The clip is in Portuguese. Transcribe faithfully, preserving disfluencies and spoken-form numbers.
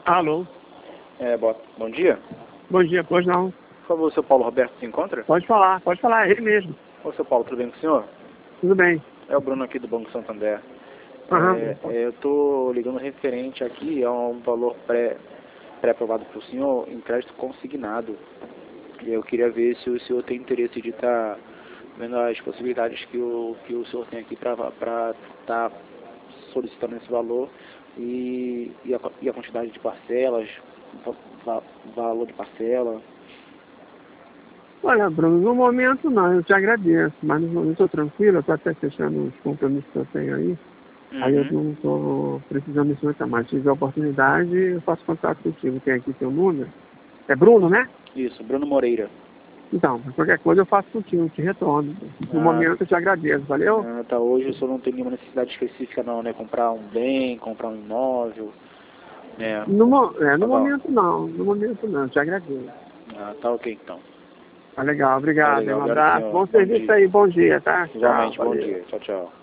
Alô? É, bom, bom dia. Bom dia, pois não. Por favor, o seu Paulo Roberto se encontra? Pode falar, pode falar, é ele mesmo. Ô, seu Paulo, tudo bem com o senhor? Tudo bem. É o Bruno aqui do Banco Santander. Aham. É, é, eu estou ligando referente aqui a um valor pré, pré-aprovado para o senhor em crédito consignado. E eu queria ver se o senhor tem interesse de estar vendo as possibilidades que o, que o senhor tem aqui para estar solicitando esse valor e, e, a, e a quantidade de parcelas, va, valor de parcela. Olha, Bruno, no momento não, eu te agradeço, mas no momento estou tranquilo, eu estou até fechando os compromissos que eu tenho aí. Uhum. Aí eu não estou precisando disso muito mais. Se tiver oportunidade, eu faço contato contigo. Tem aqui teu número. É Bruno, né? Isso, Bruno Moreira. Então, qualquer coisa eu faço contigo, eu te retorno. No Ah, momento eu te agradeço, valeu? ah, tá, hoje o senhor não tem nenhuma necessidade específica não, né? Comprar um bem, comprar um imóvel, né? No, mo- é, no Tá bom. momento não, no momento não, eu te agradeço. Ah, tá ok então. Tá legal, Tá obrigado, legal, um obrigado abraço. senhor. Bom Bom serviço dia. aí, bom dia, tá? Tchau, Igualmente, bom valeu. dia. Tchau, tchau.